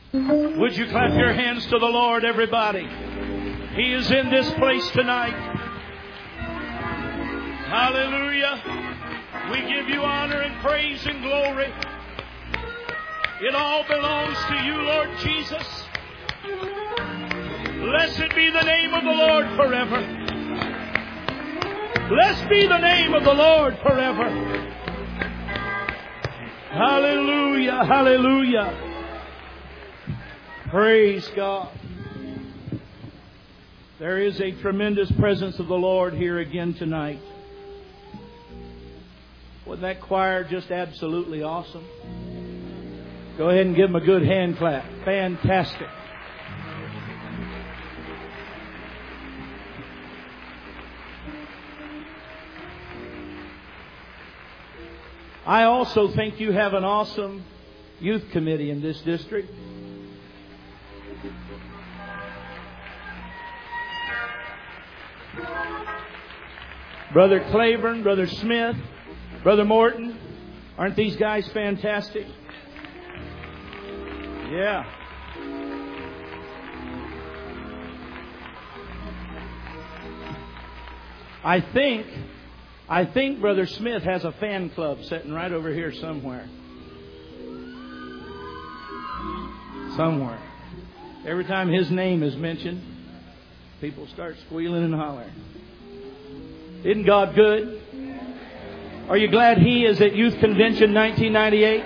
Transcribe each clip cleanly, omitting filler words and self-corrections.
Would you clap your hands to the Lord, everybody? He is in this place tonight. Hallelujah. We give you honor and praise and glory. It all belongs to you, Lord Jesus. Blessed be the name of the Lord forever. Blessed be the name of the Lord forever. Hallelujah, hallelujah. Praise God. There is a tremendous presence of the Lord here again tonight. Wasn't that choir just absolutely awesome? Go ahead and give them a good hand clap. Fantastic. I also think you have an awesome youth committee in this district. Brother Claiborne, Brother Smith, Brother Morton. Aren't these guys fantastic? Yeah. I think Brother Smith has a fan club sitting right over here somewhere. Somewhere. Every time his name is mentioned, people start squealing and hollering. Isn't God good? Are you glad he is at Youth Convention 1998?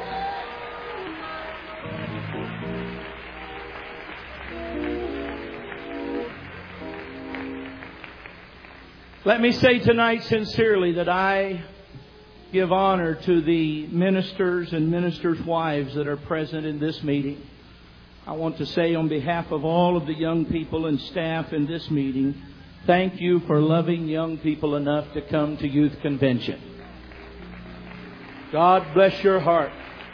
Let me say tonight sincerely that I give honor to the ministers and ministers' wives that are present in this meeting. I want to say on behalf of all of the young people and staff in this meeting, thank you for loving young people enough to come to Youth Convention. God bless your heart.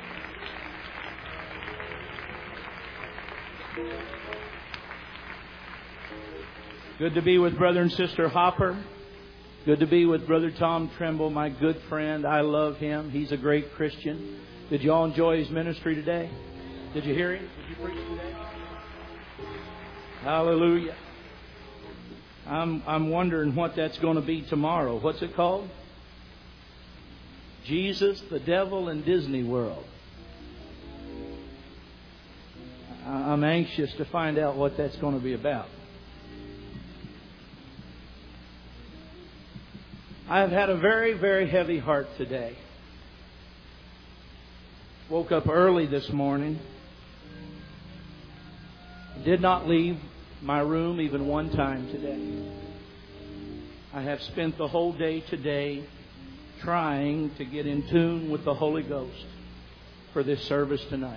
Good to be with Brother and Sister Hopper. Good to be with Brother Tom Trimble, my good friend. I love him. He's a great Christian. Did you all enjoy his ministry today? Did you hear him? Did you preach today? Hallelujah. I'm wondering what that's going to be tomorrow. What's it called? Jesus, the Devil, and Disney World. I'm anxious to find out what that's going to be about. I've had a very, very heavy heart today. Woke up early this morning. Did not leave my room even one time today. I have spent the whole day today trying to get in tune with the Holy Ghost for this service tonight.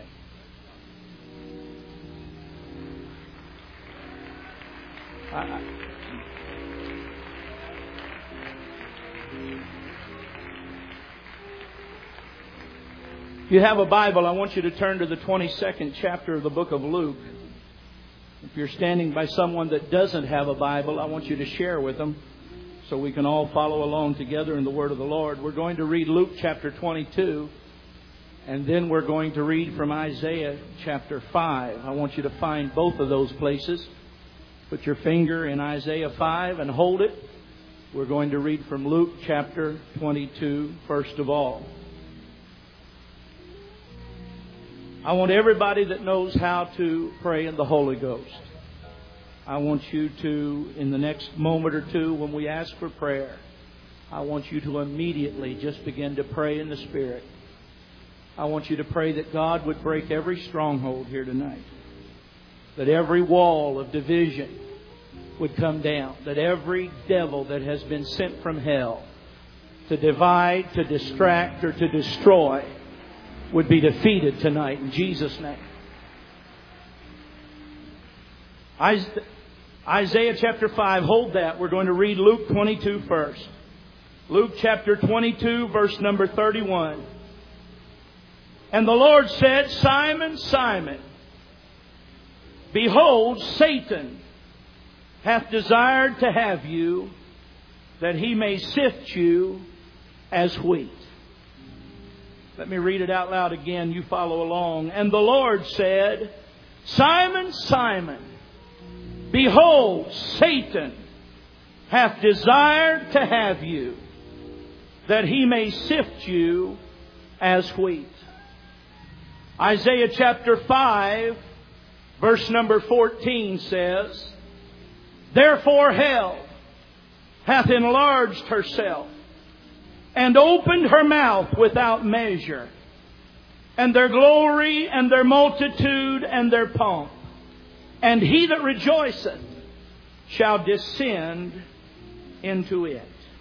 If you have a Bible, I want you to turn to the 22nd chapter of the book of Luke. If you're standing by someone that doesn't have a Bible, I want you to share with them so we can all follow along together in the Word of the Lord. We're going to read Luke chapter 22, and then we're going to read from Isaiah chapter 5. I want you to find both of those places. Put your finger in Isaiah 5 and hold it. We're going to read from Luke chapter 22 first of all. I want everybody that knows how to pray in the Holy Ghost. I want you to, in the next moment or two, when we ask for prayer, I want you to immediately just begin to pray in the Spirit. I want you to pray that God would break every stronghold here tonight. That every wall of division would come down. That every devil that has been sent from hell to divide, to distract, or to destroy would be defeated tonight in Jesus' name. Isaiah chapter 5, hold that. We're going to read Luke 22 first. Luke chapter 22, verse number 31. And the Lord said, Simon, Simon, behold, Satan hath desired to have you, that he may sift you as wheat. Let me read it out loud again. You follow along. And the Lord said, Simon, Simon, behold, Satan hath desired to have you, that he may sift you as wheat. Isaiah chapter 5, verse number 14 says, Therefore hell hath enlarged herself, and opened her mouth without measure, and their glory and their multitude and their pomp. And he that rejoiceth shall descend into it.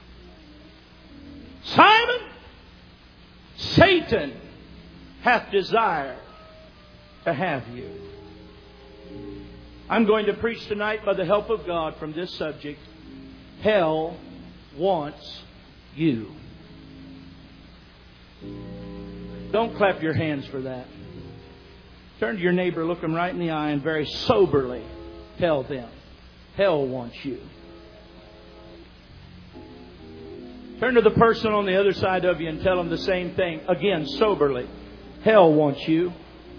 Simon, Satan hath desired to have you. I'm going to preach tonight by the help of God from this subject. Hell wants you. Don't clap your hands for that. Turn to your neighbor, look them right in the eye, and very soberly tell them, hell wants you. Turn to the person on the other side of you and tell them the same thing. Again, soberly. Hell wants you.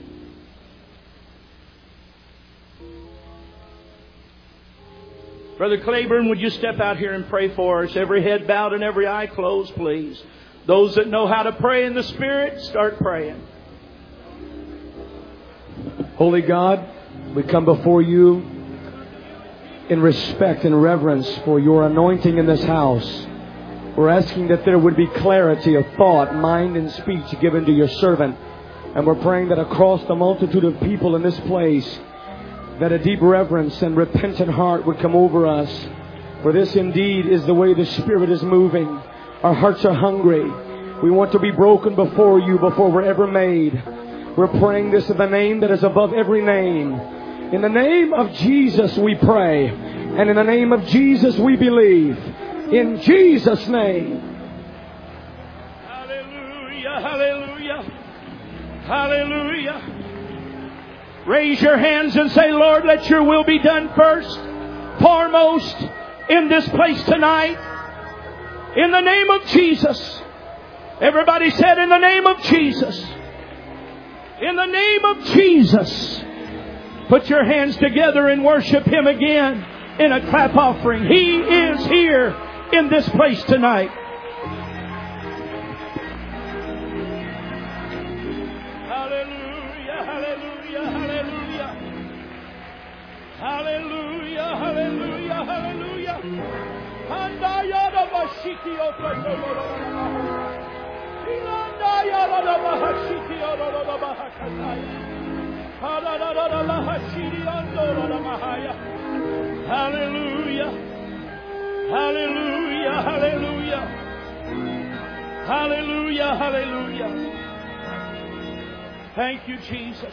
Brother Claiborne, would you step out here and pray for us? Every head bowed and every eye closed, please. Those that know how to pray in the Spirit, start praying. Holy God, we come before you in respect and reverence for your anointing in this house. We're asking that there would be clarity of thought, mind, and speech given to your servant. And we're praying that across the multitude of people in this place, that a deep reverence and repentant heart would come over us. For this indeed is the way the Spirit is moving. Our hearts are hungry. We want to be broken before you before we're ever made. We're praying this in the name that is above every name. In the name of Jesus we pray. And in the name of Jesus we believe. In Jesus' name. Hallelujah, hallelujah, hallelujah. Raise your hands and say, Lord, let your will be done first, foremost, in this place tonight. In the name of Jesus. Everybody said, in the name of Jesus. In the name of Jesus. Put your hands together and worship Him again in a clap offering. He is here in this place tonight. Hallelujah, hallelujah, hallelujah. Hallelujah, hallelujah, hallelujah. Hallelujah. Hallelujah, hallelujah. Hallelujah, hallelujah. Thank you, Jesus.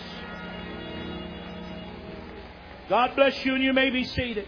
God bless you, and you may be seated.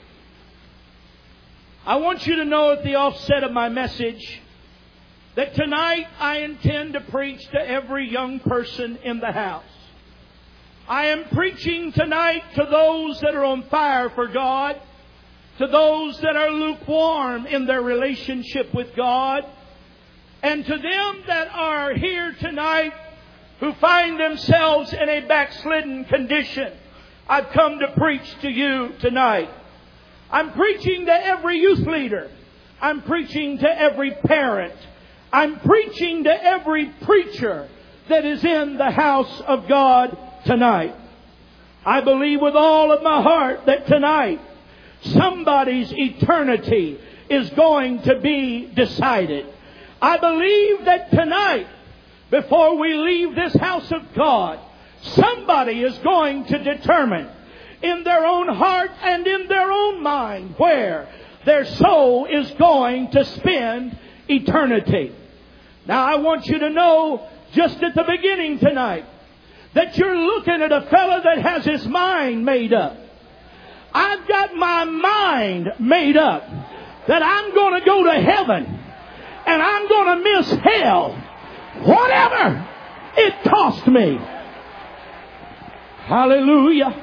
I want you to know at the offset of my message that tonight I intend to preach to every young person in the house. I am preaching tonight to those that are on fire for God, to those that are lukewarm in their relationship with God, and to them that are here tonight who find themselves in a backslidden condition. I've come to preach to you tonight. I'm preaching to every youth leader. I'm preaching to every parent. I'm preaching to every preacher that is in the house of God tonight. I believe with all of my heart that tonight somebody's eternity is going to be decided. I believe that tonight, before we leave this house of God, somebody is going to determine in their own heart and in their own mind where their soul is going to spend eternity. Now, I want you to know just at the beginning tonight that you're looking at a fellow that has his mind made up. I've got my mind made up that I'm going to go to heaven and I'm going to miss hell, whatever it cost me. Hallelujah.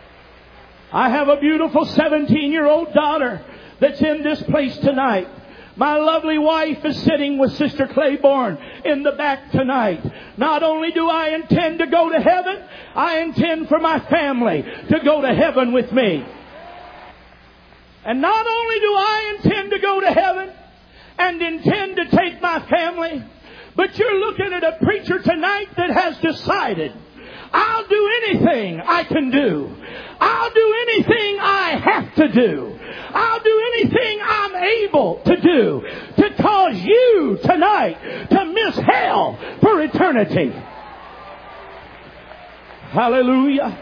I have a beautiful 17-year-old daughter that's in this place tonight. My lovely wife is sitting with Sister Claiborne in the back tonight. Not only do I intend to go to heaven, I intend for my family to go to heaven with me. And not only do I intend to go to heaven and intend to take my family, but you're looking at a preacher tonight that has decided, I'll do anything I can do. I'll do anything I have to do. I'll do anything I'm able to do to cause you tonight to miss hell for eternity. Hallelujah.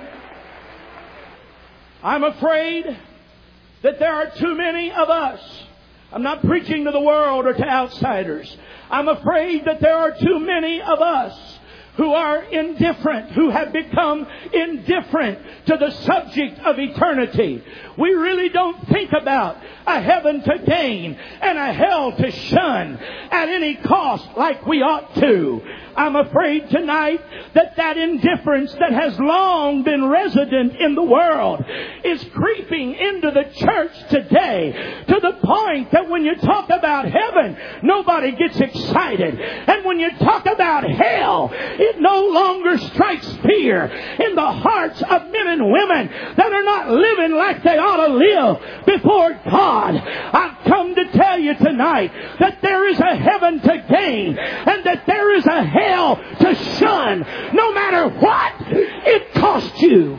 I'm afraid that there are too many of us. I'm not preaching to the world or to outsiders. I'm afraid that there are too many of us who are indifferent, who have become indifferent to the subject of eternity. We really don't think about a heaven to gain and a hell to shun at any cost like we ought to. I'm afraid tonight that indifference that has long been resident in the world is creeping into the church today, to the point that when you talk about heaven, nobody gets excited. And when you talk about hell, it no longer strikes fear in the hearts of men and women that are not living like they ought to live before God. I've come to tell you tonight that there is a heaven to gain and that there is a hell to shun, no matter what it costs you.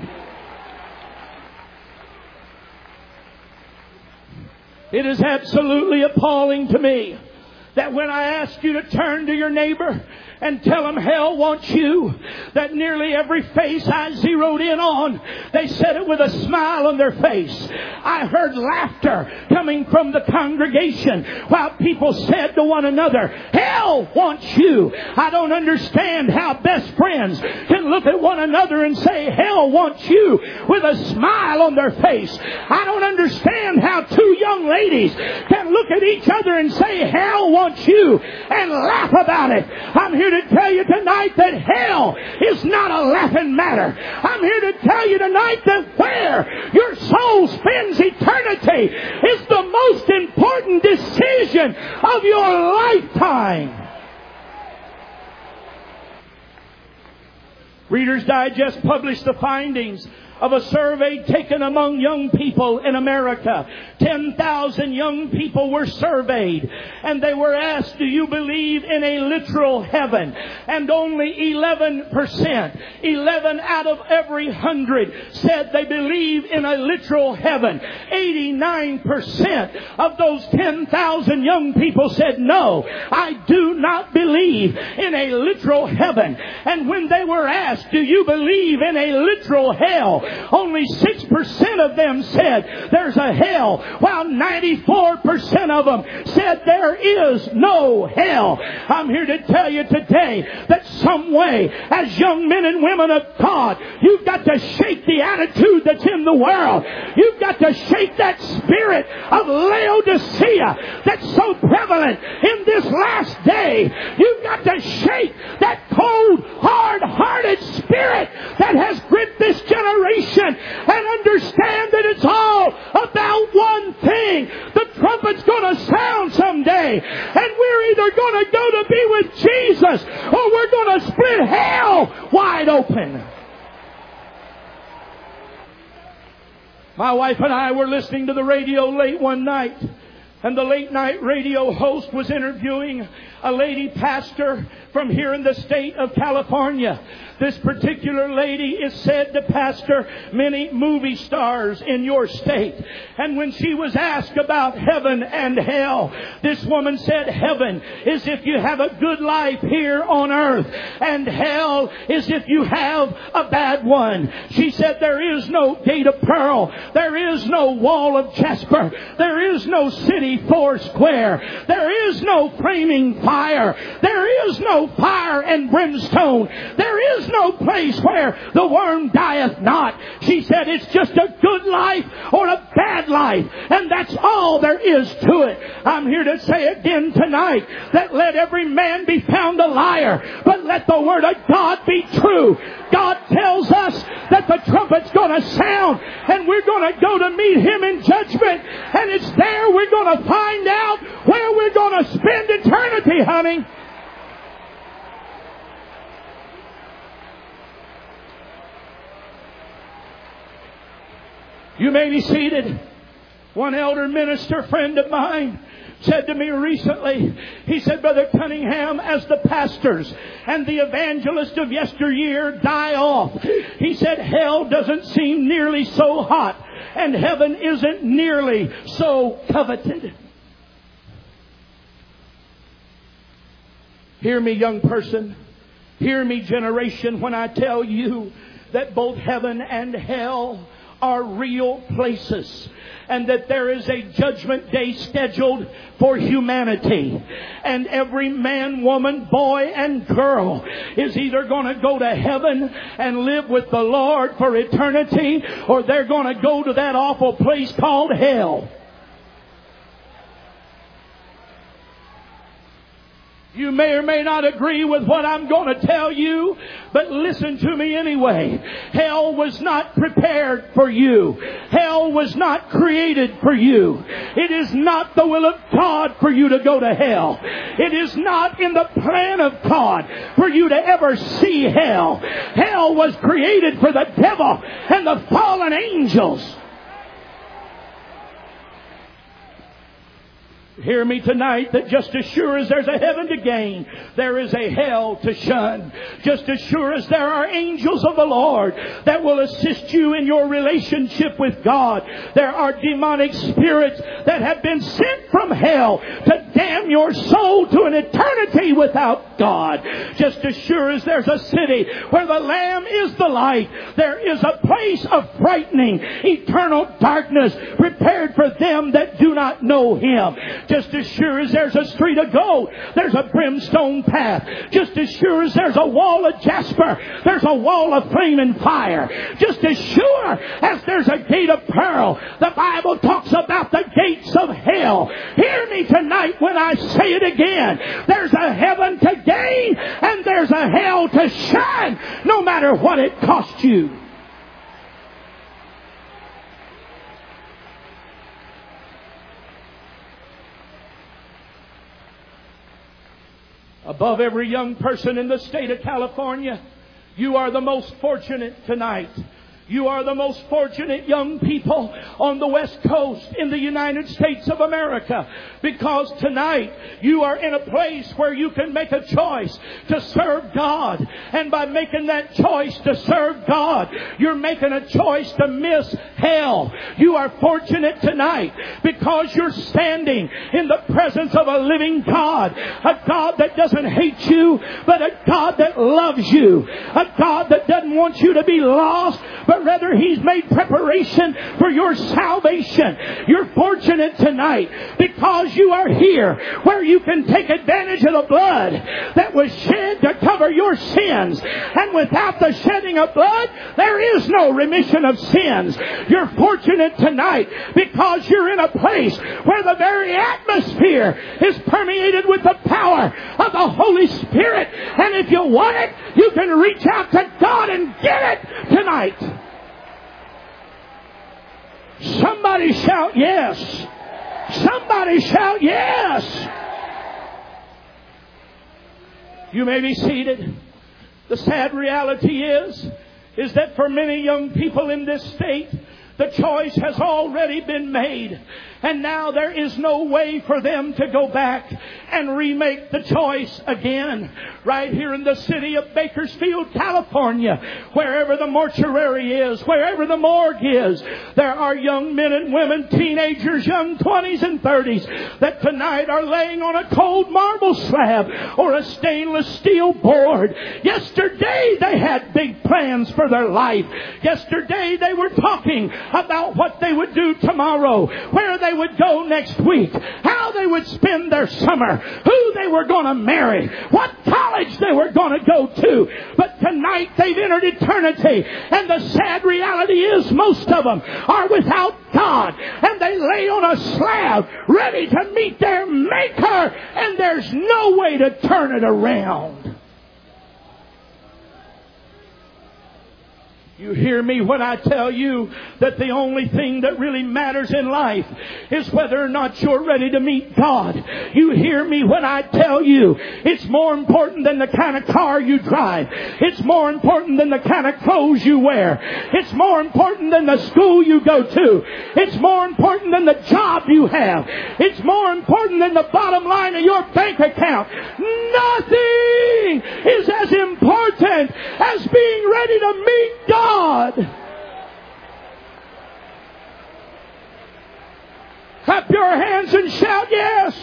It is absolutely appalling to me that when I ask you to turn to your neighbor and tell them hell wants you, that nearly every face I zeroed in on, they said it with a smile on their face. I heard laughter coming from the congregation while people said to one another, hell wants you. I don't understand how best friends can look at one another and say hell wants you with a smile on their face. I don't understand how two young ladies can look at each other and say hell wants you and laugh about it. I'm here to tell you tonight that hell is not a laughing matter. I'm here to tell you tonight that where your soul spends eternity is the most important decision of your lifetime. Reader's Digest published the findings of a survey taken among young people in America. 10,000 young people were surveyed, and they were asked, do you believe in a literal heaven? And only 11%, 11 out of every 100 said they believe in a literal heaven. 89% of those 10,000 young people said, no, I do not believe in a literal heaven. And when they were asked, do you believe in a literal hell? Only 6% of them said there's a hell, while 94% of them said there is no hell. I'm here to tell you today that some way, as young men and women of God, you've got to shake the attitude that's in the world. You've got to shake that spirit of Laodicea that's so prevalent in this last day. You've got to shake that cold, hard-hearted spirit that has gripped this generation and understand that it's all about one thing. The trumpet's going to sound someday, and we're either going to go to be with Jesus or we're going to split hell wide open. My wife and I were listening to the radio late one night, and the late night radio host was interviewing a lady pastor from here in the state of California. This particular lady is said to pastor many movie stars in your state. And when she was asked about heaven and hell, this woman said heaven is if you have a good life here on earth, and hell is if you have a bad one. She said there is no gate of pearl. There is no wall of jasper. There is no city four square. There is no flaming fire. There is no fire and brimstone. There is no place where the worm dieth not. She said it's just a good life or a bad life, and that's all there is to it. I'm here to say again tonight that let every man be found a liar, but let the word of God be true. God tells us that the trumpet's going to sound, and we're going to go to meet Him in judgment. And it's there we're going to find out where we're going to spend eternity, honey. You may be seated. One elder minister friend of mine said to me recently, he said, Brother Cunningham, as the pastors and the evangelists of yesteryear die off, he said, hell doesn't seem nearly so hot and heaven isn't nearly so coveted. Hear me, young person. Hear me, generation, when I tell you that both heaven and hell are real places, and that there is a judgment day scheduled for humanity. And every man, woman, boy, and girl is either going to go to heaven and live with the Lord for eternity, or they're going to go to that awful place called hell. You may or may not agree with what I'm going to tell you, but listen to me anyway. Hell was not prepared for you. Hell was not created for you. It is not the will of God for you to go to hell. It is not in the plan of God for you to ever see hell. Hell was created for the devil and the fallen angels. Hear me tonight, that just as sure as there's a heaven to gain, there is a hell to shun. Just as sure as there are angels of the Lord that will assist you in your relationship with God, there are demonic spirits that have been sent from hell to damn your soul to an eternity without God. Just as sure as there's a city where the Lamb is the light, there is a place of frightening, eternal darkness prepared for them that do not know Him. Just as sure as there's a street of gold, there's a brimstone path. Just as sure as there's a wall of jasper, there's a wall of flaming fire. Just as sure as there's a gate of pearl, the Bible talks about the gates of hell. Hear me tonight when I say it again. There's a heaven to gain and there's a hell to shun, no matter what it costs you. Above every young person in the state of California, you are the most fortunate tonight. You are the most fortunate young people on the West Coast in the United States of America, because tonight you are in a place where you can make a choice to serve God. And by making that choice to serve God, you're making a choice to miss hell. You are fortunate tonight because you're standing in the presence of a living God. A God that doesn't hate you, but a God that loves you. A God that doesn't want you to be lost, but rather He's made preparation for your salvation. You're fortunate tonight because you are here where you can take advantage of the blood that was shed to cover your sins. And without the shedding of blood, there is no remission of sins. You're fortunate tonight because you're in a place where the very atmosphere is permeated with the power of the Holy Spirit. And if you want it, you can reach out to God and get it tonight. Somebody shout yes. Somebody shout yes. You may be seated. The sad reality is that for many young people in this state, the choice has already been made. And now there is no way for them to go back and remake the choice again. Right here in the city of Bakersfield, California, wherever the mortuary is, wherever the morgue is, there are young men and women, teenagers, young 20s and 30s, that tonight are laying on a cold marble slab or a stainless steel board. Yesterday they had big plans for their life. Yesterday they were talking about what they would do tomorrow, where they would go next week, how they would spend their summer, who they were going to marry, what college they were going to go to. But tonight they've entered eternity, and the sad reality is most of them are without God, and they lay on a slab ready to meet their Maker, and there's no way to turn it around. You hear me when I tell you that the only thing that really matters in life is whether or not you're ready to meet God. You hear me when I tell you it's more important than the kind of car you drive. It's more important than the kind of clothes you wear. It's more important than the school you go to. It's more important than the job you have. It's more important than the bottom line of your bank account. Nothing is as important as being ready to meet God. Clap your hands and shout yes.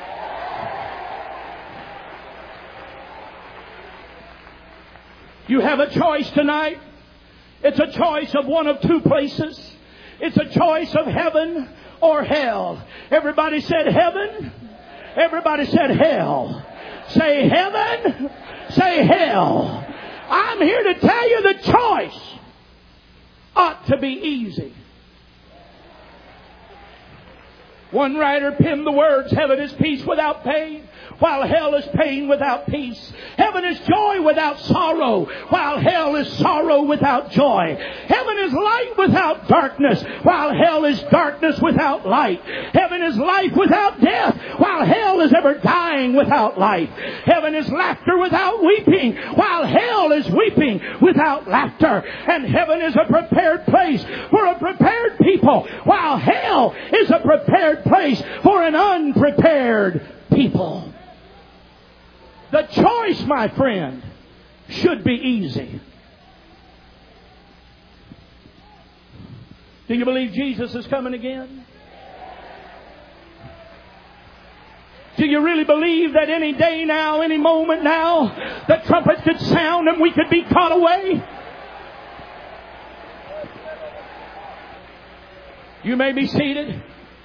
You have a choice tonight. It's a choice of one of two places. It's a choice of heaven or hell. Everybody said heaven. Everybody said hell. Say heaven. Say hell. I'm here to tell you the choice ought to be easy. One writer penned the words, heaven is peace without pain, while hell is pain without peace. Heaven is joy without sorrow, while hell is sorrow without joy. Heaven is light without darkness, while hell is darkness without light. Heaven is life without death, while hell is ever dying without life. Heaven is laughter without weeping, while hell is weeping without laughter. And heaven is a prepared place for a prepared people, while hell is a prepared place for an unprepared people. The choice, my friend, should be easy. Do you believe Jesus is coming again? Do you really believe that any day now, any moment now, the trumpet could sound and we could be caught away? You may be seated.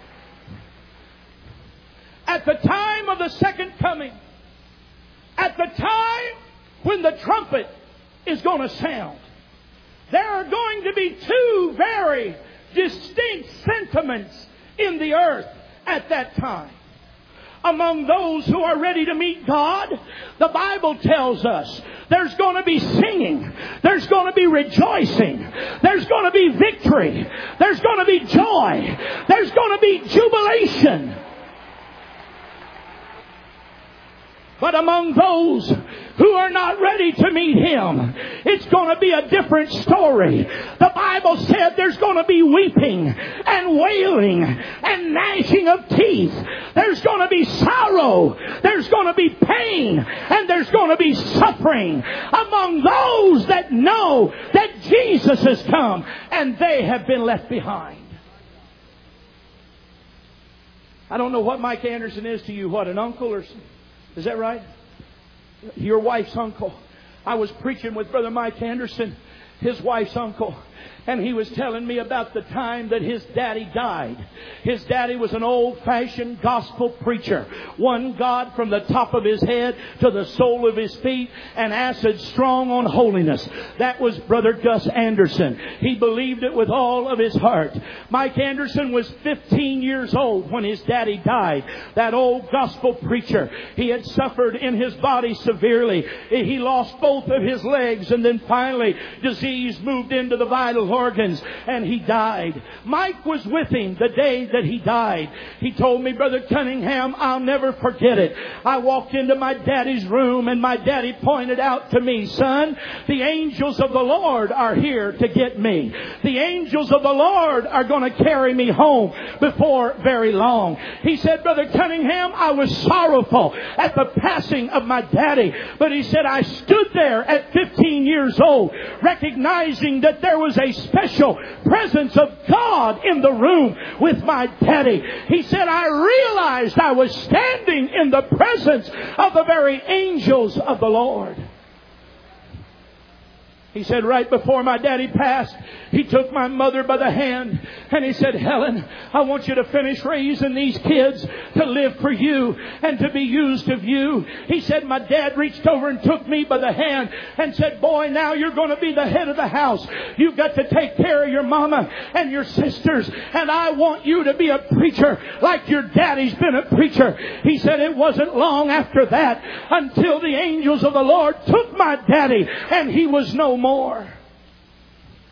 At the time of the second coming, at the time when the trumpet is going to sound, there are going to be two very distinct sentiments in the earth at that time. Among those who are ready to meet God, the Bible tells us there's going to be singing. There's going to be rejoicing. There's going to be victory. There's going to be joy. There's going to be jubilation. But among those who are not ready to meet Him, it's going to be a different story. The Bible said there's going to be weeping and wailing and gnashing of teeth. There's going to be sorrow. There's going to be pain. And there's going to be suffering among those that know that Jesus has come and they have been left behind. I don't know what Mike Anderson is to you. What, an uncle or something? Is that right? Your wife's uncle. I was preaching with Brother Mike Anderson, his wife's uncle. And he was telling me about the time that his daddy died. His daddy was an old-fashioned gospel preacher. One God from the top of his head to the sole of his feet, and acid strong on holiness. That was Brother Gus Anderson. He believed it with all of his heart. Mike Anderson was 15 years old when his daddy died. That old gospel preacher. He had suffered in his body severely. He lost both of his legs, and then finally disease moved into the vital organs, and he died. Mike was with him the day that he died. He told me, Brother Cunningham, I'll never forget it. I walked into my daddy's room, and my daddy pointed out to me, son, the angels of the Lord are here to get me. The angels of the Lord are going to carry me home before very long. He said, Brother Cunningham, I was sorrowful at the passing of my daddy, but he said, I stood there at 15 years old, recognizing that there was a special presence of God in the room with my daddy. He said, I realized I was standing in the presence of the very angels of the Lord. He said, right before my daddy passed, he took my mother by the hand and he said, Helen, I want you to finish raising these kids to live for you and to be used of you. He said, my dad reached over and took me by the hand and said, boy, now you're going to be the head of the house. You've got to take care of your mama and your sisters, and I want you to be a preacher like your daddy's been a preacher. He said, it wasn't long after that until the angels of the Lord took my daddy and he was no more.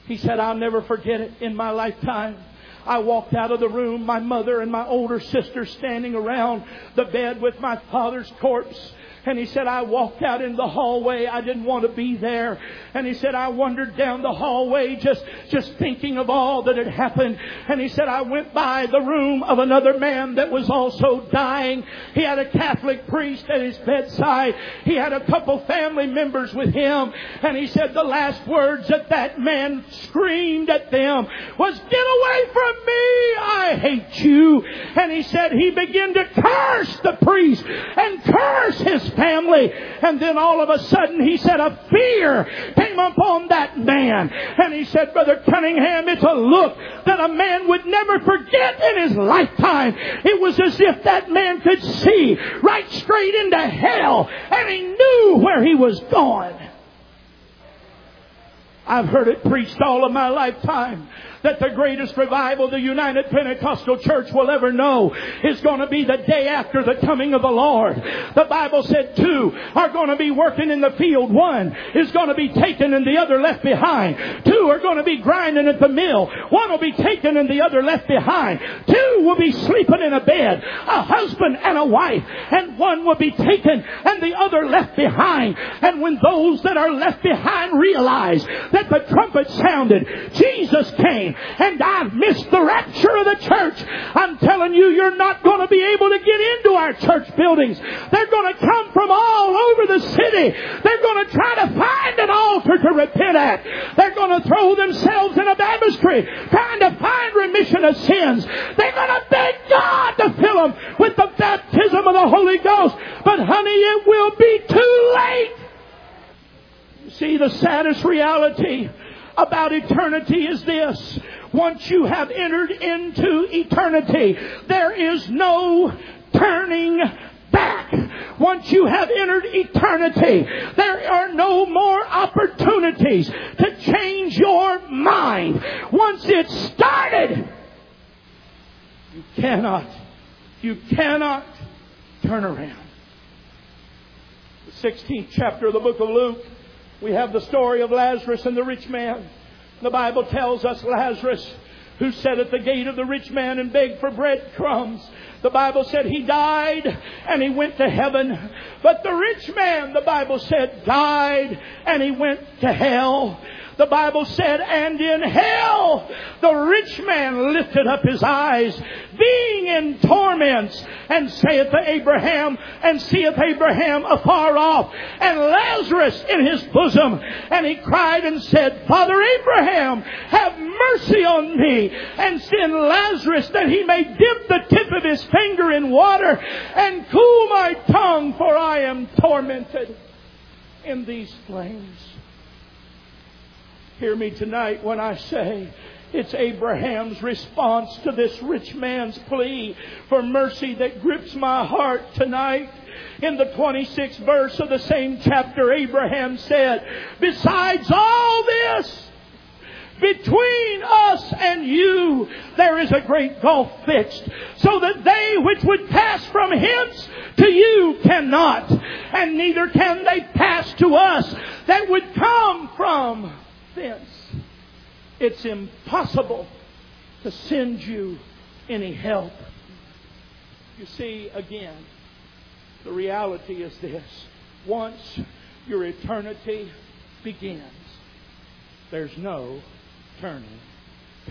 He said, I'll never forget it in my lifetime. I walked out of the room, my mother and my older sister standing around the bed with my father's corpse. And he said, I walked out in the hallway. I didn't want to be there. And he said, I wandered down the hallway just thinking of all that had happened. And he said, I went by the room of another man that was also dying. He had a Catholic priest at his bedside. He had a couple family members with him. And he said the last words that man screamed at them was, get away from me! I hate you! And he said he began to curse the priest and curse his family. And then all of a sudden, he said, a fear came upon that man. And he said, Brother Cunningham, it's a look that a man would never forget in his lifetime. It was as if that man could see right straight into hell, and he knew where he was going. I've heard it preached all of my lifetime that the greatest revival the United Pentecostal Church will ever know is going to be the day after the coming of the Lord. The Bible said 2 are going to be working in the field. 1 is going to be taken and the other left behind. 2 are going to be grinding at the mill. 1 will be taken and the other left behind. 2 will be sleeping in a bed, a husband and a wife. And 1 will be taken and the other left behind. And when those that are left behind realize that the trumpet sounded, Jesus came, and I've missed the rapture of the church, I'm telling you, you're not going to be able to get into our church buildings. They're going to come from all over the city. They're going to try to find an altar to repent at. They're going to throw themselves in a baptistry trying to find remission of sins. They're going to beg God to fill them with the baptism of the Holy Ghost. But honey, it will be too late. You see, the saddest reality about eternity is this. Once you have entered into eternity, there is no turning back. Once you have entered eternity, there are no more opportunities to change your mind. Once it's started, you cannot turn around. The 16th chapter of the book of Luke, we have the story of Lazarus and the rich man. The Bible tells us Lazarus, who sat at the gate of the rich man and begged for breadcrumbs. The Bible said he died and he went to heaven. But the rich man, the Bible said, died and he went to hell. The Bible said, and in hell the rich man lifted up his eyes, being in torments, and saith to Abraham, and seeth Abraham afar off, and Lazarus in his bosom. And he cried and said, Father Abraham, have mercy on me, and send Lazarus that he may dip the tip of his finger in water and cool my tongue, for I am tormented in these flames. Hear me tonight when I say it's Abraham's response to this rich man's plea for mercy that grips my heart tonight. In the 26th verse of the same chapter, Abraham said, besides all this, between us and you there is a great gulf fixed, so that they which would pass from hence to you cannot, and neither can they pass to us that would come from thence. It's impossible to send you any help. You see, again, the reality is this. Once your eternity begins, there's no turning back.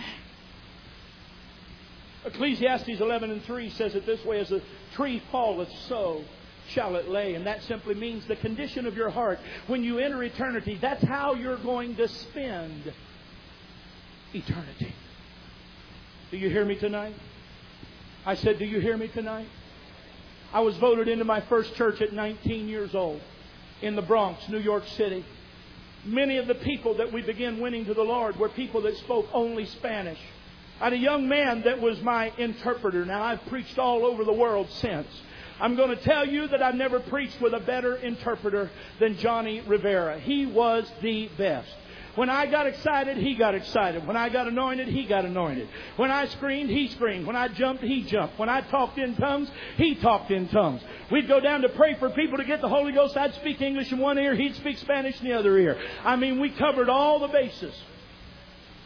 Ecclesiastes 11:3 says it this way, as a tree falleth, so shall it lay. And that simply means the condition of your heart when you enter eternity. That's how you're going to spend eternity. Do you hear me tonight? I said, do you hear me tonight? I was voted into my first church at 19 years old in the Bronx, New York City. Many of the people that we began winning to the Lord were people that spoke only Spanish. I had a young man that was my interpreter. Now, I've preached all over the world since. I'm going to tell you that I've never preached with a better interpreter than Johnny Rivera. He was the best. When I got excited, he got excited. When I got anointed, he got anointed. When I screamed, he screamed. When I jumped, he jumped. When I talked in tongues, he talked in tongues. We'd go down to pray for people to get the Holy Ghost. I'd speak English in one ear, he'd speak Spanish in the other ear. I mean, we covered all the bases.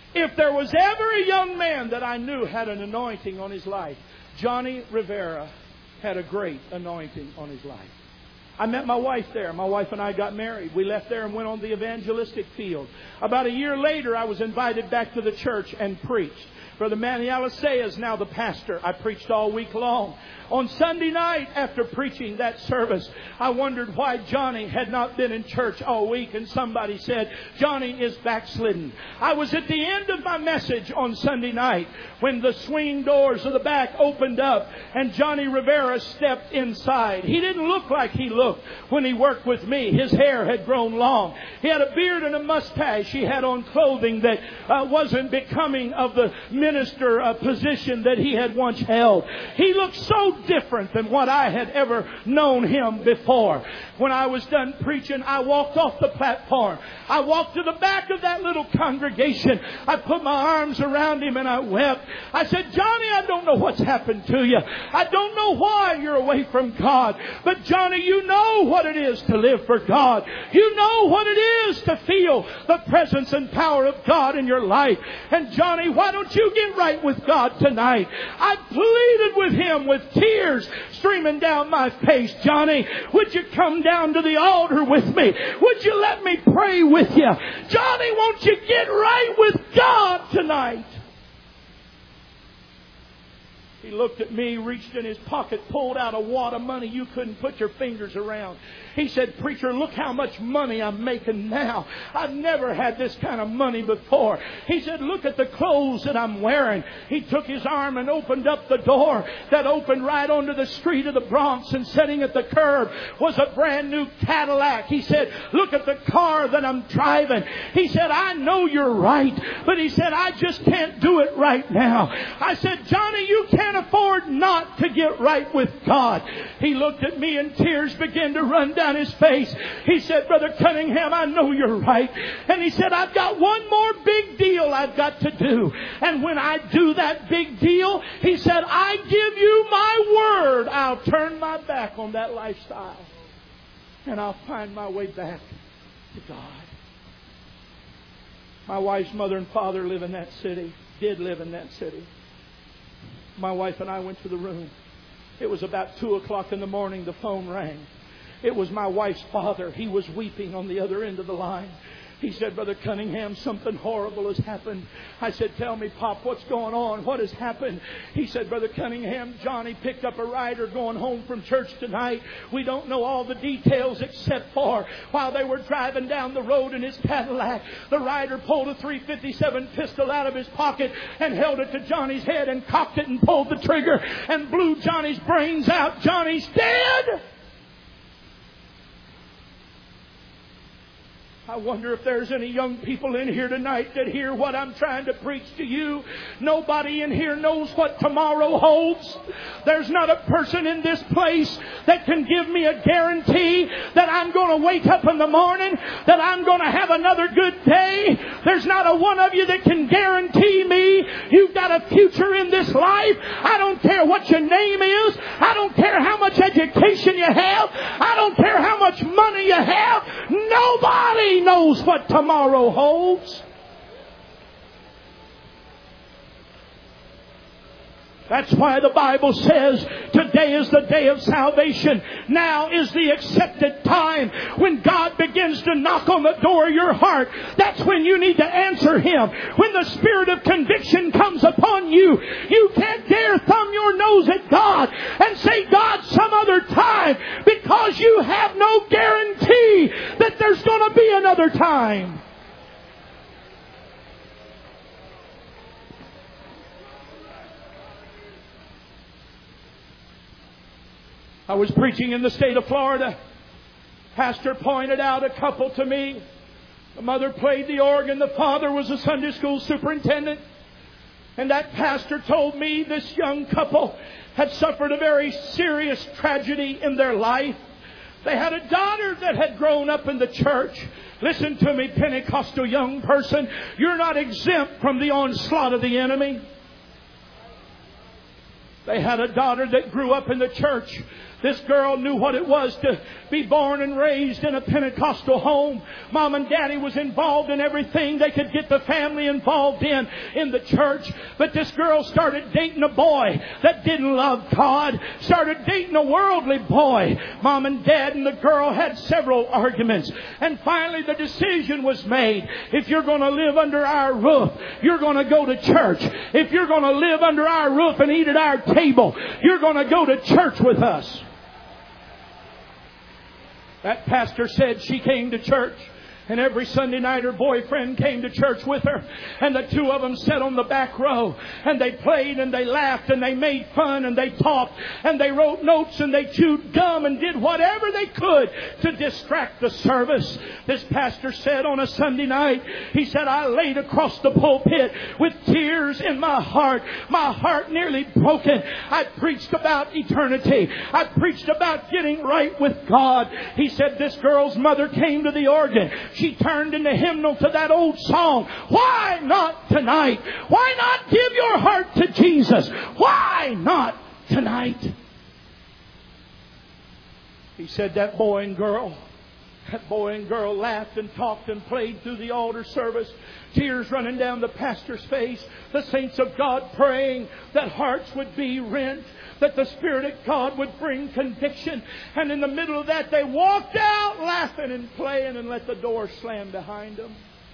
If there was ever a young man that I knew had an anointing on his life, Johnny Rivera had a great anointing on his life. I met my wife there. My wife and I got married. We left there and went on the evangelistic field. About a year later, I was invited back to the church and preached. Brother Manny Alisea is now the pastor. I preached all week long. On Sunday night, after preaching that service, I wondered why Johnny had not been in church all week. And somebody said, Johnny is backslidden. I was at the end of my message on Sunday night when the swing doors of the back opened up and Johnny Rivera stepped inside. He didn't look like he looked when he worked with me. His hair had grown long. He had a beard and a mustache. He had on clothing that wasn't becoming of the minister position that he had once held. He looked so different than what I had ever known him before. When I was done preaching, I walked off the platform. I walked to the back of that little congregation. I put my arms around him and I wept. I said, Johnny, I don't know what's happened to you. I don't know why you're away from God. But Johnny, you know what it is to live for God. You know what it is to feel the presence and power of God in your life. And Johnny, why don't you get right with God tonight? I pleaded with him with tears streaming down my face. Johnny, would you come down to the altar with me? Would you let me pray with you? Johnny, won't you get right with God tonight? He looked at me, reached in his pocket, pulled out a wad of money you couldn't put your fingers around. He said, Preacher, look how much money I'm making now. I've never had this kind of money before. He said, look at the clothes that I'm wearing. He took his arm and opened up the door that opened right onto the street of the Bronx, and sitting at the curb was a brand new Cadillac. He said, look at the car that I'm driving. He said, I know you're right, but he said, I just can't do it right now. I said, Johnny, you can't afford not to get right with God. He looked at me and tears began to run down his face. He said, Brother Cunningham, I know you're right. And he said, I've got one more big deal I've got to do. And when I do that big deal, he said, I give you my word, I'll turn my back on that lifestyle. And I'll find my way back to God. My wife's mother and father live in that city, did live in that city. My wife and I went to the room. It was about 2 o'clock in the morning. The phone rang. It was my wife's father. He was weeping on the other end of the line. He said, Brother Cunningham, something horrible has happened. I said, tell me, Pop, what's going on? What has happened? He said, Brother Cunningham, Johnny picked up a rider going home from church tonight. We don't know all the details except for while they were driving down the road in his Cadillac, the rider pulled a .357 pistol out of his pocket and held it to Johnny's head and cocked it and pulled the trigger and blew Johnny's brains out. Johnny's dead. I wonder if there's any young people in here tonight that hear what I'm trying to preach to you. Nobody in here knows what tomorrow holds. There's not a person in this place that can give me a guarantee that I'm going to wake up in the morning, that I'm going to have another good day. There's not a one of you that can guarantee me you've got a future in this life. I don't care what your name is. I don't care how much education you have. I don't care how much money you have. Nobody knows what tomorrow holds. That's why the Bible says today is the day of salvation. Now is the accepted time. When God begins to knock on the door of your heart, that's when you need to answer Him. When the spirit of conviction comes upon you, you can't dare thumb your nose at God and say, God, some other time, because you have no guarantee that there's going to be another time. I was preaching in the state of Florida. Pastor pointed out a couple to me. The mother played the organ. The father was a Sunday school superintendent. And that pastor told me this young couple had suffered a very serious tragedy in their life. They had a daughter that had grown up in the church. Listen to me, Pentecostal young person. You're not exempt from the onslaught of the enemy. They had a daughter that grew up in the church. This girl knew what it was to be born and raised in a Pentecostal home. Mom and Daddy was involved in everything they could get the family involved in the church. But this girl started dating a boy that didn't love God. Started dating a worldly boy. Mom and Dad and the girl had several arguments. And finally the decision was made. If you're going to live under our roof, you're going to go to church. If you're going to live under our roof and eat at our table, you're going to go to church with us. That pastor said she came to church. And every Sunday night her boyfriend came to church with her. And the two of them sat on the back row. And they played and they laughed and they made fun and they talked. And they wrote notes and they chewed gum and did whatever they could to distract the service. This pastor said on a Sunday night, he said, I laid across the pulpit with tears in my heart nearly broken. I preached about eternity. I preached about getting right with God. He said this girl's mother came to the organ. She turned in the hymnal to that old song. Why not tonight? Why not give your heart to Jesus? Why not tonight? He said that boy and girl laughed and talked and played through the altar service. Tears running down the pastor's face. The saints of God praying that hearts would be rent. That the Spirit of God would bring conviction. And in the middle of that, they walked out laughing and playing and let the door slam behind them.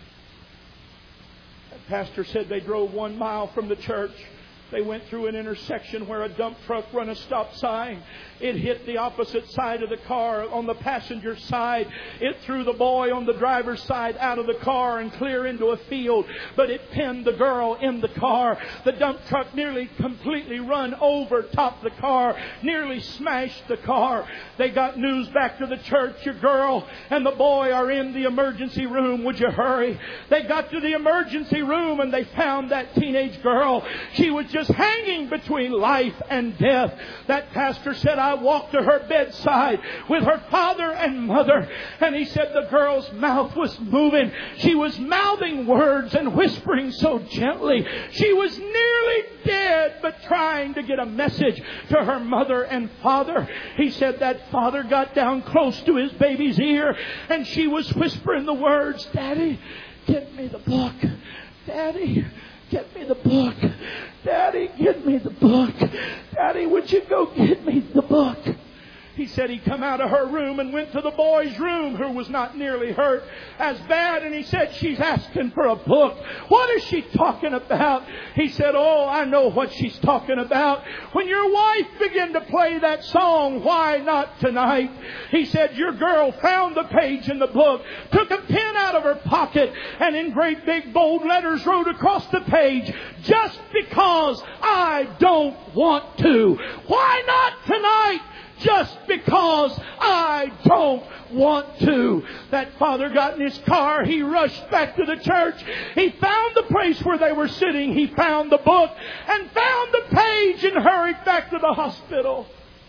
That pastor said they drove 1 mile from the church. They went through an intersection where a dump truck run a stop sign. It hit the opposite side of the car on the passenger side. It threw the boy on the driver's side out of the car and clear into a field. But it pinned the girl in the car. The dump truck nearly completely run over top the car. Nearly smashed the car. They got news back to the church. Your girl and the boy are in the emergency room. Would you hurry? They got to the emergency room and they found that teenage girl. She was just hanging between life and death. That pastor said, I walked to her bedside with her father and mother. And he said the girl's mouth was moving. She was mouthing words and whispering so gently. She was nearly dead, but trying to get a message to her mother and father. He said that father got down close to his baby's ear and she was whispering the words, Daddy, get me the book. Daddy, get me the book. Daddy, get me the book. Daddy, would you go get me the book? He said he come out of her room and went to the boy's room, who was not nearly hurt as bad. And he said, she's asking for a book. What is she talking about? He said, oh, I know what she's talking about. When your wife began to play that song, Why Not Tonight? He said, your girl found the page in the book, took a pen out of her pocket, and in great big bold letters wrote across the page, just because I don't want to. Why not tonight? Just because I don't want to. That father got in his car. He rushed back to the church. He found the place where they were sitting. He found the book and found the page and hurried back to the hospital.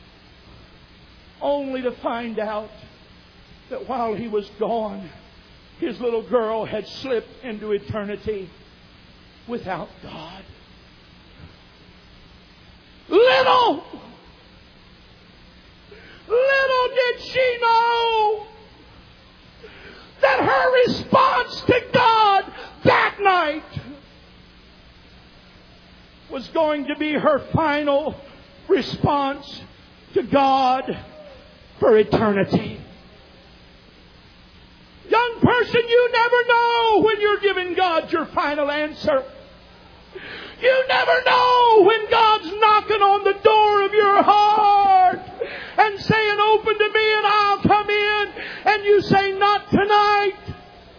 Only to find out that while he was gone, his little girl had slipped into eternity without God. Little did she know that her response to God that night was going to be her final response to God for eternity. Young person, you never know when you're giving God your final answer. You never know when God's knocking on the door of your heart and saying, open to me and I'll come in. And you say, not tonight.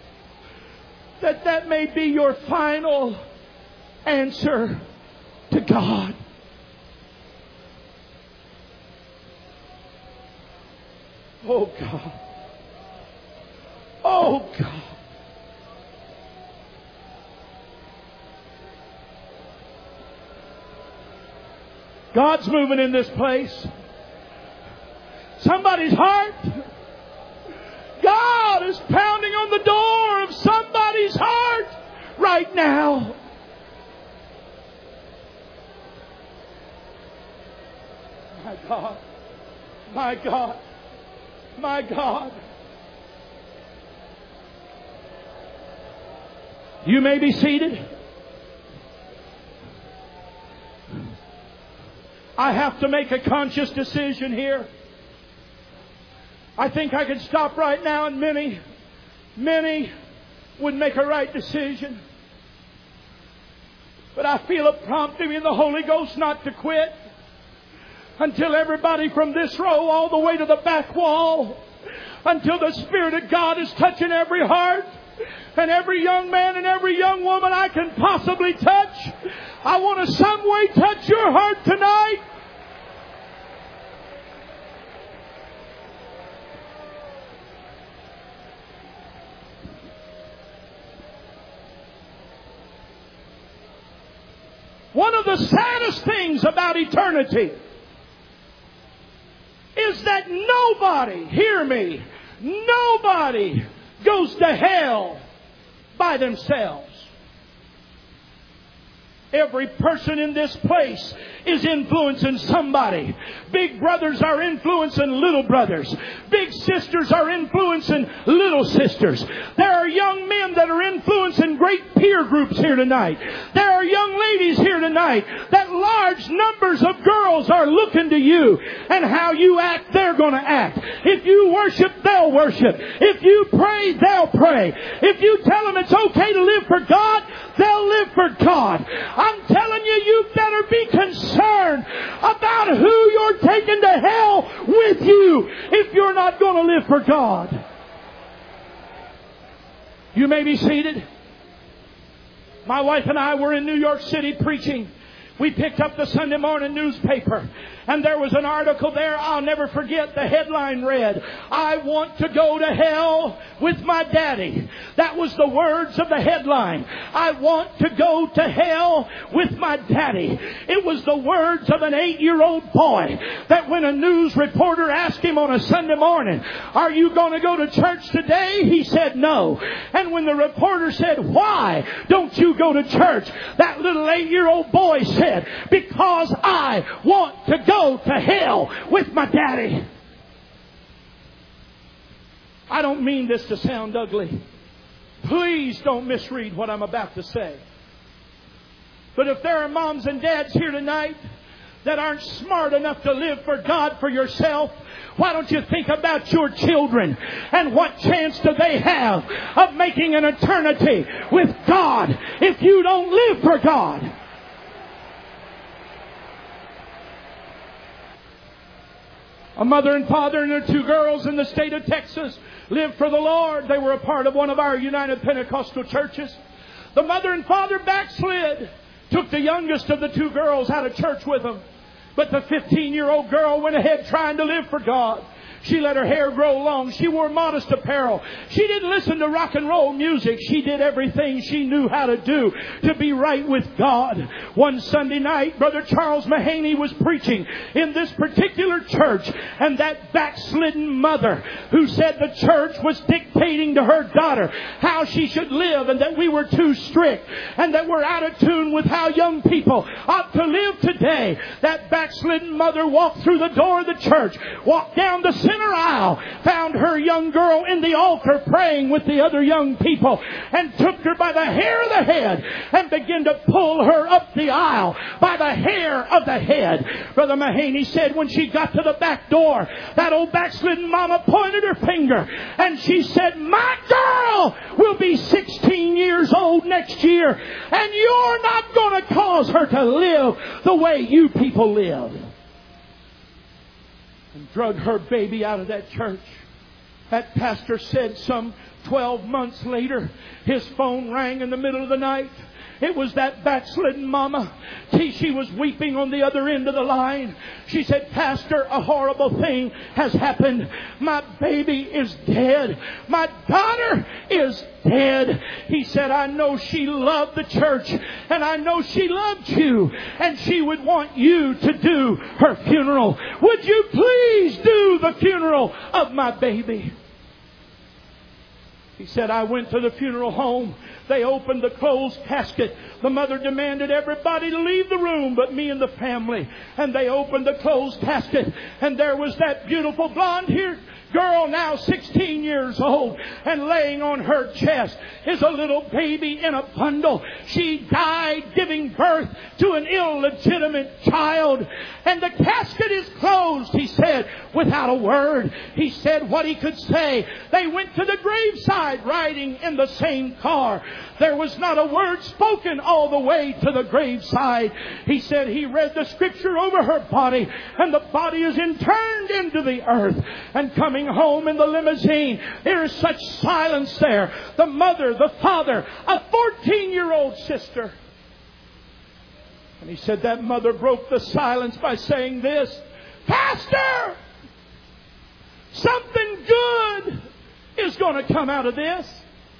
That may be your final answer to God. Oh God. Oh God. God's moving in this place. Somebody's heart. God is pounding on the door of somebody's heart right now. My God. My God. My God. You may be seated. I have to make a conscious decision here. I think I could stop right now and many would make a right decision. But I feel a prompting in the Holy Ghost not to quit until everybody from this row all the way to the back wall, until the Spirit of God is touching every heart and every young man and every young woman I can possibly touch. I want to some way touch your heart tonight. One of the saddest things about eternity is that nobody, hear me, nobody goes to hell by themselves. Every person in this place is influencing somebody. Big brothers are influencing little brothers. Big sisters are influencing little sisters. There are young men that are influencing great peer groups here tonight. There are young ladies here tonight that large numbers of girls are looking to you. And how you act, they're going to act. If you worship, they'll worship. If you pray, they'll pray. If you tell them it's okay to live for God, they'll live for God. I'm telling you, you better be concerned about who you're taking to hell with you if you're not going to live for God. You may be seated. My wife and I were in New York City preaching. We picked up the Sunday morning newspaper, and there was an article there. I'll never forget. The headline read, "I want to go to hell with my daddy." That was the words of the headline. I want to go to hell with my daddy. It was the words of an 8-year-old boy that when a news reporter asked him on a Sunday morning, "Are you going to go to church today?" he said no. And when the reporter said, "Why don't you go to church?" that little 8-year-old boy said, "Because I want to go to hell with my daddy." I don't mean this to sound ugly. Please don't misread what I'm about to say. But if there are moms and dads here tonight that aren't smart enough to live for God for yourself, why don't you think about your children and what chance do they have of making an eternity with God if you don't live for God? A mother and father and their 2 girls in the state of Texas lived for the Lord. They were a part of one of our United Pentecostal churches. The mother and father backslid, took the youngest of the 2 girls out of church with them. But the 15-year-old girl went ahead trying to live for God. She let her hair grow long. She wore modest apparel. She didn't listen to rock and roll music. She did everything she knew how to do to be right with God. One Sunday night, Brother Charles Mahaney was preaching in this particular church. And that backslidden mother who said the church was dictating to her daughter how she should live and that we were too strict and that we're out of tune with how young people ought to live today. That backslidden mother walked through the door of the church, walked down the center aisle, found her young girl in the altar praying with the other young people, and took her by the hair of the head and began to pull her up the aisle by the hair of the head. Brother Mahaney said when she got to the back door, that old backslidden mama pointed her finger and she said, "My girl will be 16 years old next year, and you're not going to cause her to live the way you people live." And drug her baby out of that church. That pastor said some 12 months later, his phone rang in the middle of the night. It was that backslidden mama. She was weeping on the other end of the line. She said, "Pastor, a horrible thing has happened. My baby is dead. My daughter is dead." He said, "I know she loved the church and I know she loved you and she would want you to do her funeral. Would you please do the funeral of my baby?" He said, "I went to the funeral home. They opened the closed casket. The mother demanded everybody to leave the room but me and the family. And they opened the closed casket. And there was that beautiful blonde-haired girl, now 16 years old, and laying on her chest is a little baby in a bundle. She died giving birth to an illegitimate child. And the casket is closed, he said, without a word. He said what he could say. They went to the graveside riding in the same car. There was not a word spoken all the way to the graveside. He said he read the scripture over her body, and the body is interned into the earth. And coming home in the limousine, there is such silence there. The mother, the father, a 14-year-old sister. And he said that mother broke the silence by saying this: "Pastor, something good is going to come out of this."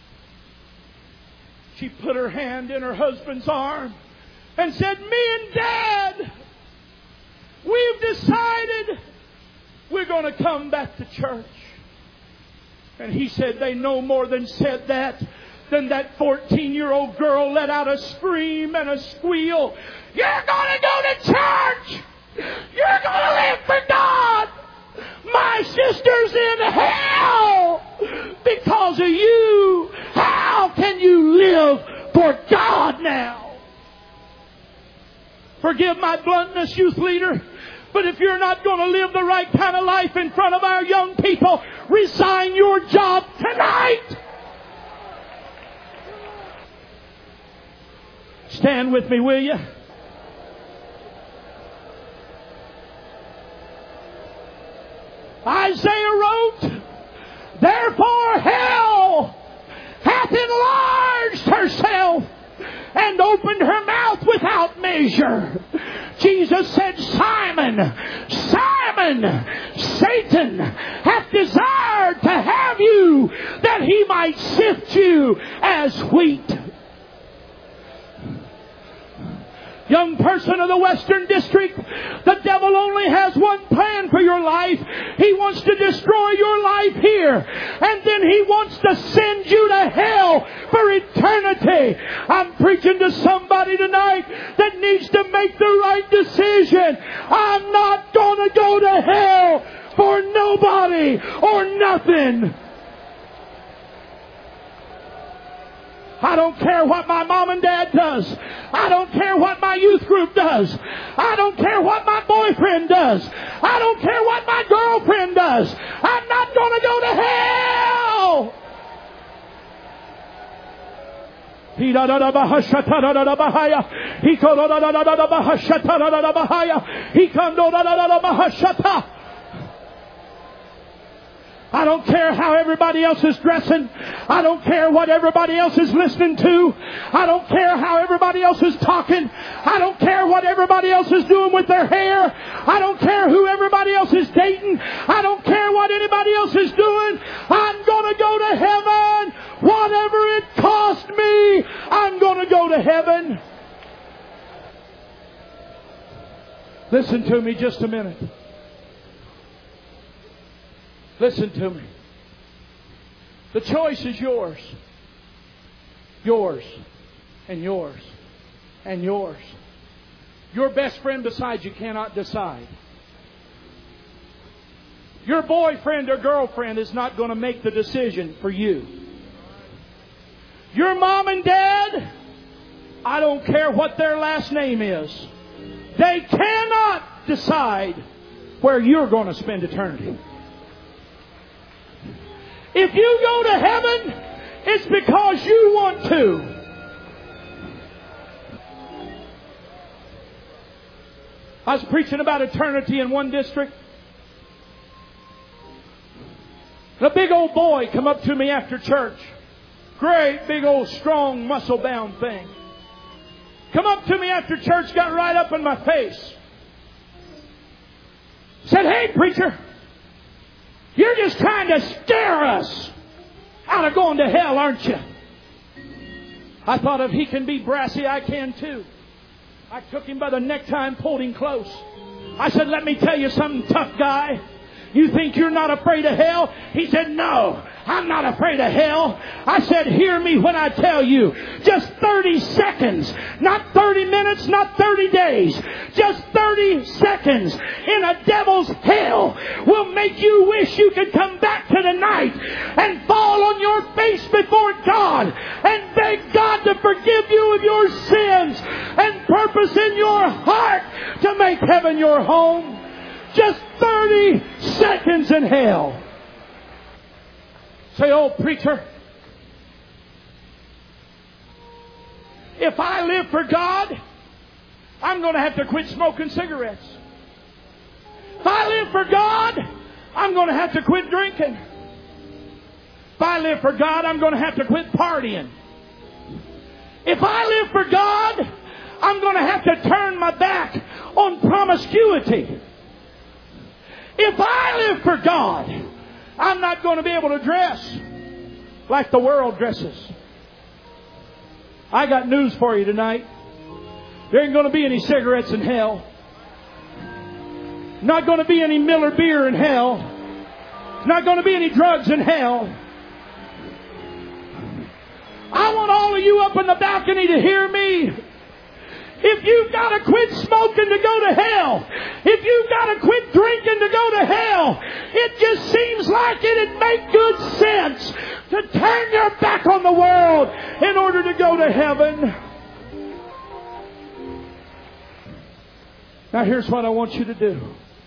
She put her hand in her husband's arm and said, "Me and Dad, we've decided we're going to come back to church." And he said they no more than said that than that 14-year-old girl let out a scream and a squeal. "You're going to go to church! You're going to live for God! My sister's in hell because of you! How can you live for God now?" Forgive my bluntness, youth leader, but if you're not going to live the right kind of life in front of our young people, resign your job tonight. Stand with me, will you? Isaiah wrote, "Therefore hell hath enlarged herself and opened her mouth without measure." Jesus said, "Simon, Simon, Satan hath desired to have you, that he might sift you as wheat." Young person of the Western District, the devil only has one plan for your life. He wants to destroy your life here, and then he wants to send you to hell for eternity. I'm preaching to somebody tonight that needs to make the right decision. I'm not going to go to hell for nobody or nothing. I don't care what my mom and dad does. I don't care what my youth group does. I don't care what my boyfriend does. I don't care what my girlfriend does. I'm not going to go to hell. I don't care how everybody else is dressing. I don't care what everybody else is listening to. I don't care how everybody else is talking. I don't care what everybody else is doing with their hair. I don't care who everybody else is dating. I don't care what anybody else is doing. I'm going to go to heaven. Whatever it cost me, I'm going to go to heaven. Listen to me just a minute. Listen to me. The choice is yours. Yours. And yours. And yours. Your best friend beside you cannot decide. Your boyfriend or girlfriend is not going to make the decision for you. Your mom and dad, I don't care what their last name is, they cannot decide where you're going to spend eternity. If you go to heaven, it's because you want to. I was preaching about eternity in one district. And a big old boy come up to me after church. Great, big old, strong, muscle-bound thing. Come up to me after church, got right up in my face. Said, "Hey, preacher, you're just trying to scare us out of going to hell, aren't you?" I thought if he can be brassy, I can too. I took him by the necktie and pulled him close. I said, "Let me tell you something, tough guy. You think you're not afraid of hell? He said, no, I'm not afraid of hell. I said, hear me when I tell you. Just 30 seconds, not 30 minutes, not 30 days. Just 30 seconds in a devil's hell will make you wish you could come back to the night and fall on your face before God and beg God to forgive you of your sins and purpose in your heart to make heaven your home. Just 30 seconds in hell. Say, oh, preacher, if I live for God, I'm going to have to quit smoking cigarettes. If I live for God, I'm going to have to quit drinking. If I live for God, I'm going to have to quit partying. If I live for God, I'm going to have to turn my back on promiscuity. If I live for God, I'm not going to be able to dress like the world dresses. I got news for you tonight. There ain't going to be any cigarettes in hell. Not going to be any Miller beer in hell. Not going to be any drugs in hell. I want all of you up in the balcony to hear me. If you've got to quit smoking to go to hell, if you've got to quit drinking to go to hell, it just seems like it'd make good sense to turn your back on the world in order to go to heaven. Now here's what I want you to do.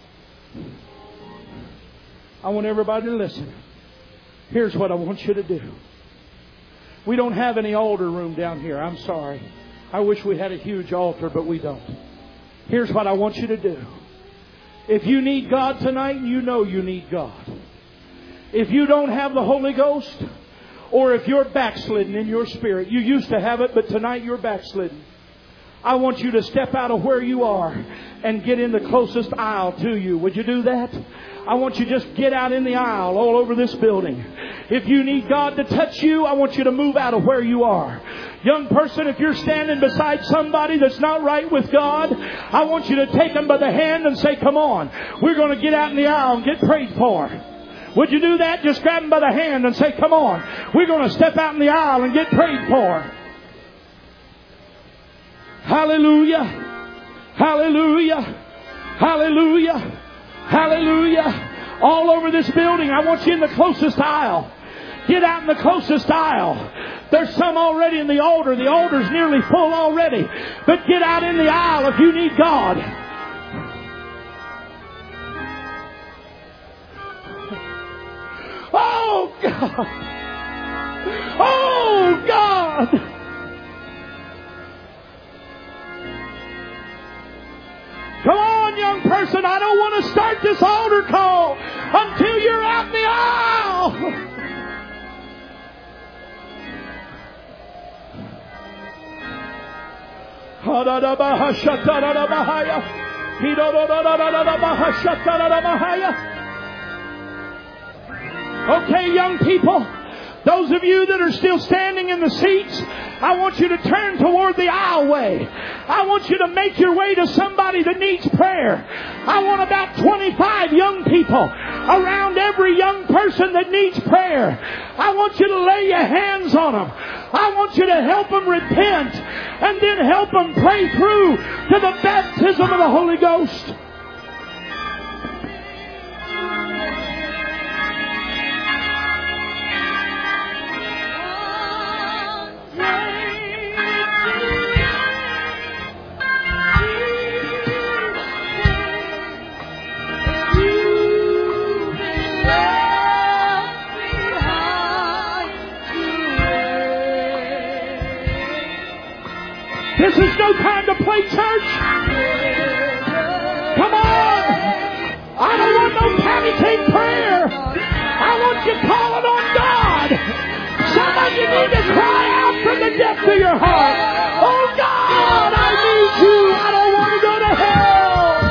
I want everybody to listen. Here's what I want you to do. We don't have any altar room down here. I'm sorry. I wish we had a huge altar, but we don't. Here's what I want you to do. If you need God tonight, you know you need God. If you don't have the Holy Ghost, or if you're backslidden in your spirit, you used to have it, but tonight you're backslidden, I want you to step out of where you are and get in the closest aisle to you. Would you do that? I want you to just get out in the aisle all over this building. If you need God to touch you, I want you to move out of where you are. Young person, if you're standing beside somebody that's not right with God, I want you to take them by the hand and say, come on, we're going to get out in the aisle and get prayed for. Would you do that? Just grab them by the hand and say, come on, we're going to step out in the aisle and get prayed for. Hallelujah. Hallelujah. Hallelujah. Hallelujah. All over this building, I want you in the closest aisle. Get out in the closest aisle. There's some already in the altar. The altar's nearly full already. But get out in the aisle if you need God. Oh, God. Oh, God. Come on, young person. I don't want to start this altar call until you're out in the aisle. Okay, young people, those of you that are still standing in the seats, I want you to turn toward the aisleway. I want you to make your way to somebody that needs prayer. I want about 25 young people around every young person that needs prayer. I want you to lay your hands on them. I want you to help them repent and then help them pray through to the baptism of the Holy Ghost. This is no time to play church. Come on. I don't want no patty cake prayer. I want you calling on God. Some of you need to cry out from the depths of your heart. Oh God, I need you. I don't want to go to hell.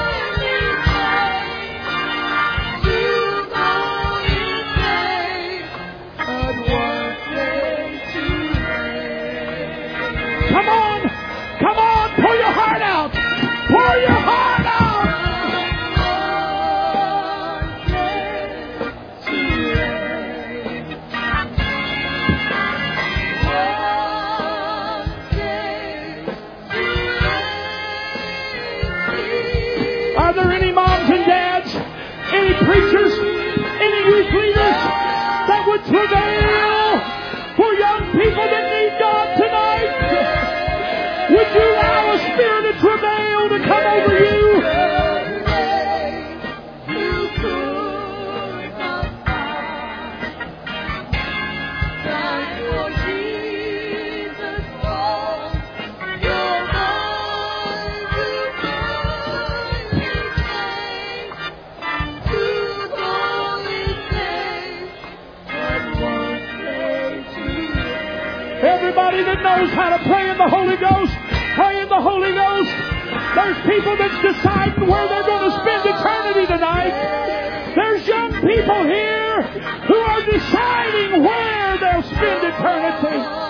Come on. Come on, pour your heart out. Pour your heart out. there any moms and dads, any preachers, any youth leaders that would travail for young people that need God tonight? Would you allow a spirit of travail to come over you? Everybody that knows how to pray in the Holy Ghost, pray in the Holy Ghost. There's people that's deciding where they're going to spend eternity tonight. There's young people here who are deciding where they'll spend eternity.